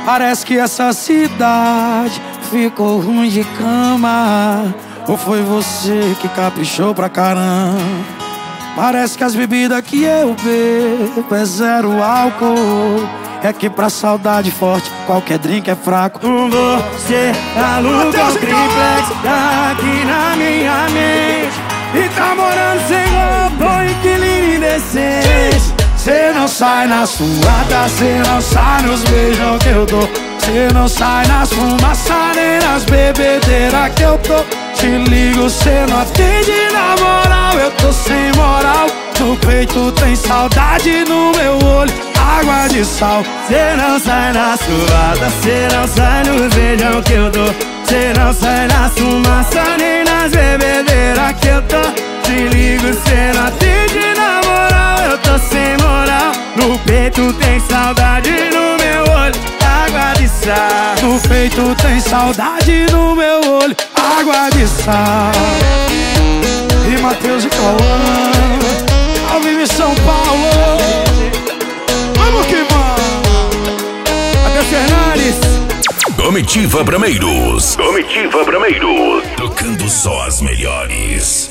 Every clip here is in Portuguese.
Parece que essa cidade ficou ruim de cama. Ou foi você que caprichou pra caramba? Parece que as bebidas que eu bebo é zero álcool. É que pra saudade forte qualquer drink é fraco. Você aluga um triplex aqui na minha mente e tá morando sem roupa, inquilino indecente. Cê não sai na suada, cê não sai nos beijão que eu dou. Cê não sai nas fumaças nem nas bebedeiras que eu tô. Te ligo, cê não atende na moral, eu tô sem moral. No peito tem saudade, no meu olho água de sal. Cê não sai na suada, cê não sai nos beijão que eu dou. Cê não sai na fumaça nem nas bebedeiras que eu tô. Te ligo, cê não atende na moral, eu tô sem moral. No peito tem saudade, no meu olho água de sal. No peito tem saudade, no meu olho água de sal. E Matheus e Cauã, ao vivo em São Paulo. Vamos que vamos. Matheus Fernandes. Comitiva Brameiros. Comitiva Brameiros. Tocando só as melhores.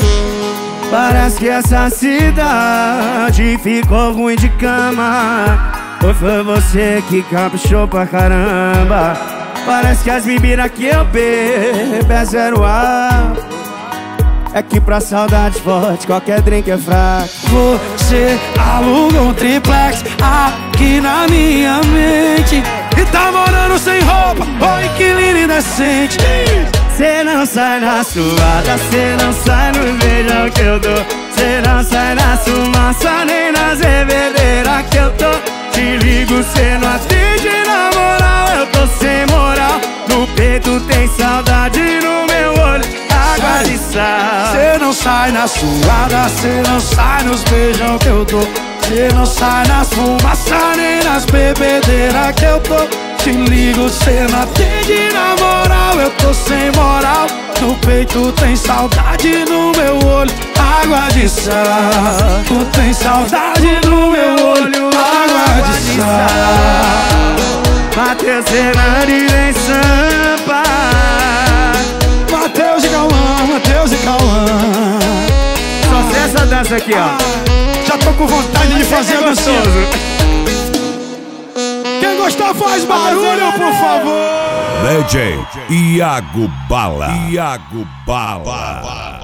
Parece que essa cidade ficou ruim de cama. Ou foi você que caprichou pra caramba? Parece que as bebidas que eu bebo é zero álcool. É que pra saudade forte qualquer drink é fraco. Você aluga um triplex aqui na minha mente e tá morando sem roupa, ô inquilino indecente. Cê não sai na suada, cê não sai no beijão que eu dou. Cê não sai na fumaça nem nas bebedeiras que eu tô. Te ligo, cê não atende na moral, eu tô sem moral. No peito tem saudade, no meu olho água de sal. Cê não sai na suada, cê não sai nos beijão que eu dou. Cê não sai nas fumaças nem nas bebedeiras que eu tô. Te ligo, cê não atende na moral, eu tô sem moral. No peito tem saudade, no meu olho água de sal. Tu tem saudade no meu olho água de sal. Matheus Fernandes em Sampa. Matheus e Cauã, Matheus e Cauã. Só sei essa dança aqui, ó. Já tô com vontade de fazer a dancinha. Quem gostar faz barulho, por favor. DJ Iago Bala. Iago Bala.